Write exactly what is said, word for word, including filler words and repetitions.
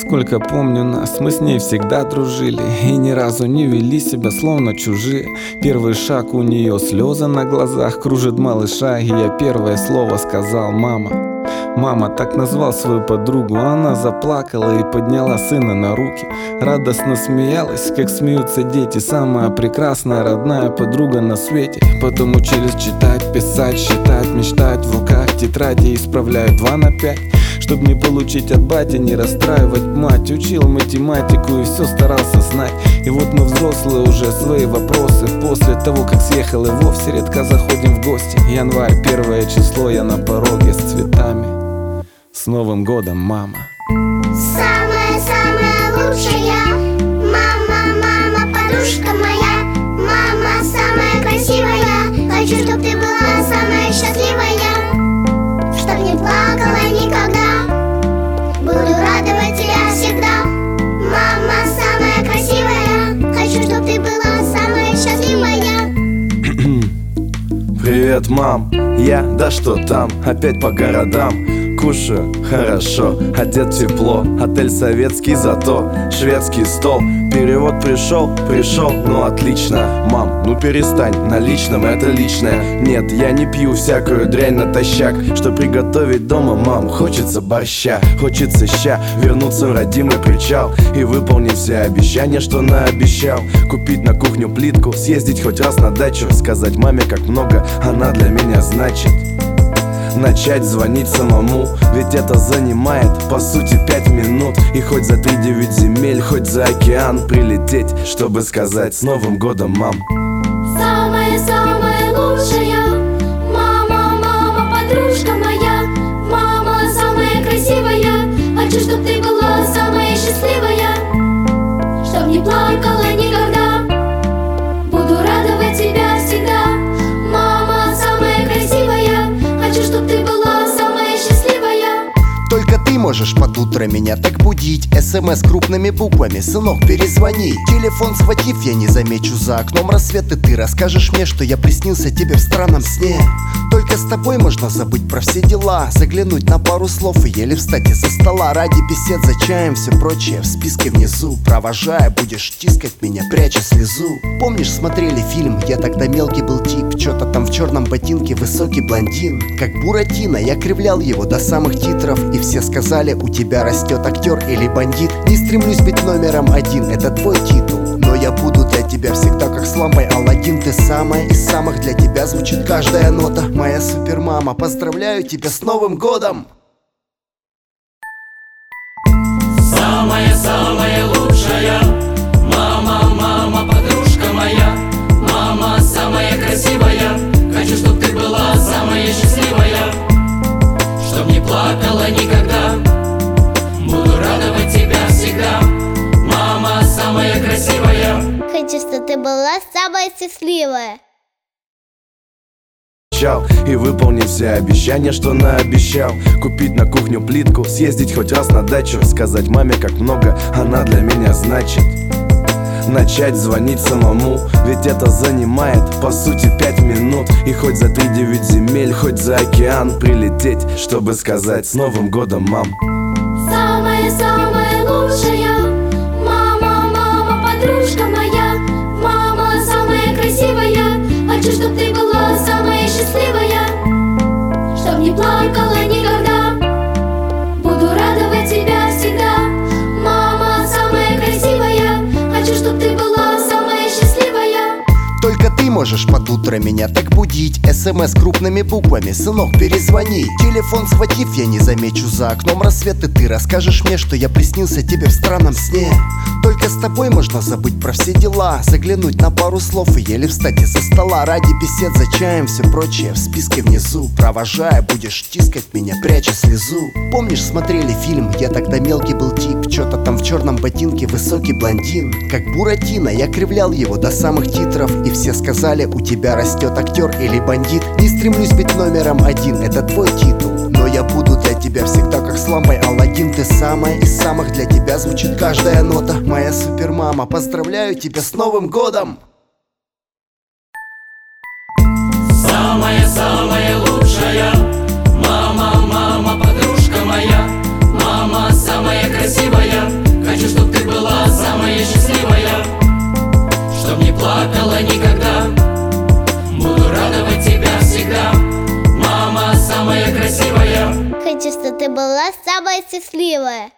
Сколько помню нас, мы с ней всегда дружили и ни разу не вели себя словно чужие. Первый шаг у нее, слезы на глазах, кружит малыша, и я первое слово сказал: мама. Мама, так назвал свою подругу. Она заплакала и подняла сына на руки. Радостно смеялась, как смеются дети. Самая прекрасная родная подруга на свете. Потом учились читать, писать, считать, мечтать. В руках тетради исправляют два на пять. Чтоб не получить от бати, не расстраивать мать. Учил математику и все старался знать. И вот мы взрослые уже, свои вопросы. После того, как съехал и вовсе редко заходим в гости. Январь, первое число, я на пороге с цветами. С Новым годом, мама! Самая-самая лучшая, мама, мама, подружка моя. Мама самая красивая, хочу, чтоб ты была самая счастливая. Чтоб не плакала никогда, буду радовать тебя всегда. Мама самая красивая, хочу, чтоб ты была самая счастливая. Привет, мам, я, да что там, опять по городам. Кушаю хорошо, одет тепло, отель советский, зато шведский стол. Перевод пришел, пришел, ну отлично. Мам, ну перестань, на личном это личное. Нет, я не пью всякую дрянь натощак. Что приготовить дома, мам, хочется борща. Хочется ща вернуться в родимый причал и выполнить все обещания, что наобещал. Купить на кухню плитку, съездить хоть раз на дачу. Сказать маме, как много она для меня значит. Начать звонить самому, ведь это занимает, по сути, пять минут. И хоть за три девять земель, хоть за океан прилететь, чтобы сказать: с Новым годом, мам! Самая-самая лучшая, мама, мама, подружка моя. Мама самая красивая, хочу, чтоб ты была самая счастливая. Чтоб не плакала никогда, буду радовать тебя всегда. Мама самая красивая, хочу, чтоб ты была самая счастливая. Только ты можешь под утро меня так будить. СМС крупными буквами: сынок, перезвони. Телефон схватив, я не замечу за окном рассвет. И ты расскажешь мне, что я приснился тебе в странном сне. Только с тобой можно забыть про все дела, заглянуть на пару слов и еле встать из-за стола. Ради бесед за чаем, все прочее в списке внизу. Провожая, будешь тискать меня, пряча слезу. Помнишь, смотрели фильм, я тогда мелкий был тип. Чё-то там в черном ботинке высокий блондин. Как Буратино, я кривлял его до самых титров. И все сказали: у тебя растет актер или бандит. Не стремлюсь быть номером один, это твой титул. Но я буду для тебя всегда как с лампой Аладдин. Ты самая из самых, для тебя звучит каждая нота. Моя супермама, поздравляю тебя с Новым годом! Самая-самая лучшая, мама, мама, подружка моя. Мама самая красивая, хочу, чтоб ты была самая счастливая. Чтоб не плакала никогда, буду радовать тебя всегда. Мама самая красивая, хочу, чтоб ты была самая счастливая. И выполнить все обещания, что наобещал. Купить на кухню плитку, съездить хоть раз на дачу. Сказать маме, как много она для меня значит. Начать звонить самому, ведь это занимает, по сути, пять минут. И хоть за три девять земель, хоть за океан прилететь, чтобы сказать: с Новым годом, мам! Самая-самая лучшая, мама, мама, подружка моя. Мама самая красивая, хочу, чтоб ты была самая счастливая. Чтоб не плакала никогда, буду радовать тебя всегда. Мама самая красивая, хочу, чтоб ты была самая счастливая. Только ты можешь под утро меня так будить. СМС крупными буквами: сынок, перезвони. Телефон схватив, я не замечу за окном рассвет. И ты расскажешь мне, что я приснился тебе в странном сне. Только с тобой можно забыть про все дела, заглянуть на пару слов и еле встать из-за стола. Ради бесед за чаем, все прочее в списке внизу. Провожая, будешь тискать меня, пряча слезу. Помнишь, смотрели фильм, я тогда мелкий был тип. Чё-то там в черном ботинке высокий блондин. Как Буратино, я кривлял его до самых титров. И все сказали: у тебя растет актер или бандит. Не стремлюсь быть номером один, это твой титул. Но я буду для тебя всегда как с лампой Аладдин. Ты самая из самых, для тебя звучит каждая нота. Моя супермама, поздравляю тебя с Новым годом! самая-самая лучшая, мама, мама, подружка моя. Мама самая красивая, хочу, чтобы ты была самая счастливая.